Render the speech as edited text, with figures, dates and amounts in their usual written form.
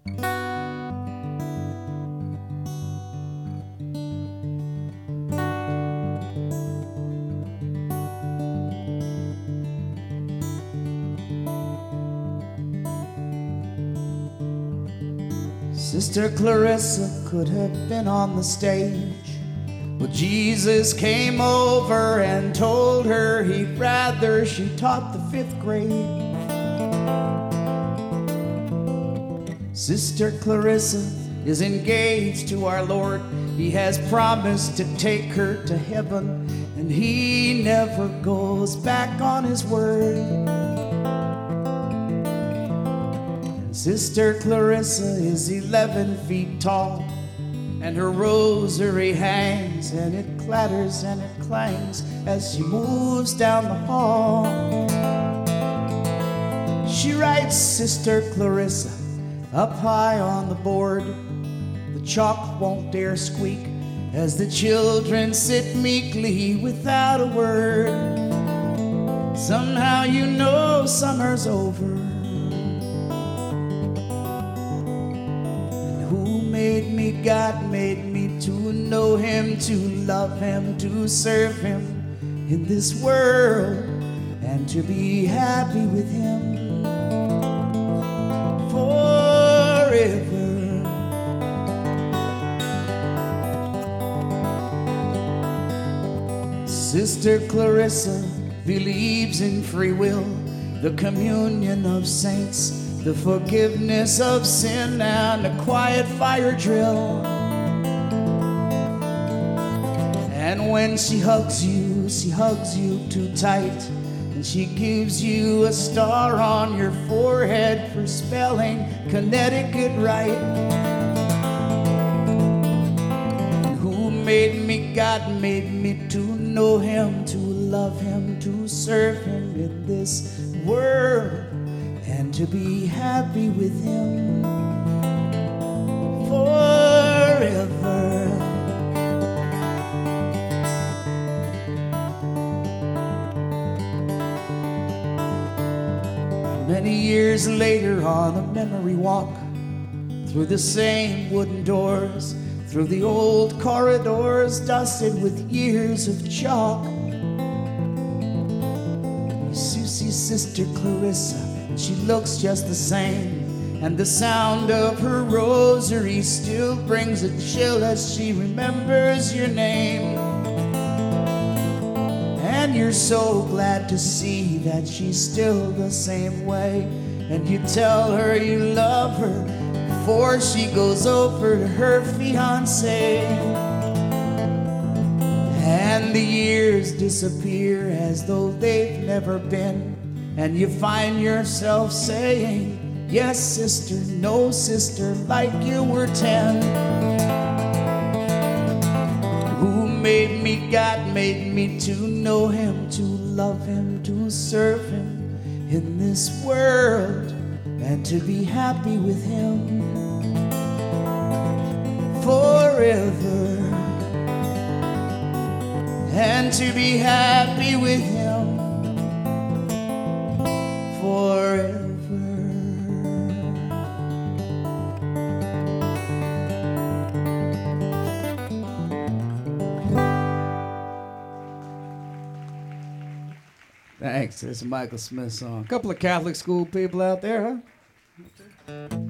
Sister Clarissa could have been on the stage, but Jesus came over and told her he'd rather she taught the 5th grade. Sister Clarissa is engaged to our Lord. He has promised to take her to heaven, and he never goes back on his word. Sister Clarissa is 11 feet tall, and her rosary hangs, and it clatters and it clangs as she moves down the hall. She writes Sister Clarissa up high on the board. The chalk won't dare squeak as the children sit meekly without a word. Somehow you know summer's over. God made me to know him, to love him, to serve him in this world, and to be happy with him forever. Sister Clarissa believes in free will, the communion of saints, the forgiveness of sin, and a quiet fire drill. And when she hugs you too tight, and she gives you a star on your forehead for spelling Connecticut right. And who made me? God made me to know him, to love him, to serve him in this world, and to be happy with him forever. Many years later, on a memory walk, through the same wooden doors, through the old corridors dusted with years of chalk, you see Sister Clarissa. She looks just the same, and the sound of her rosary still brings a chill as she remembers your name. And you're so glad to see that she's still the same way, and you tell her you love her before she goes over to her fiancé. And the years disappear as though they've never been, and you find yourself saying, yes, sister, no, sister, like you were 10. Who made me? God made me to know him, to love him, to serve him in this world, and to be happy with him forever. And to be happy with him forever. Thanks. It's a Michael Smith song. A couple of Catholic school people out there, huh?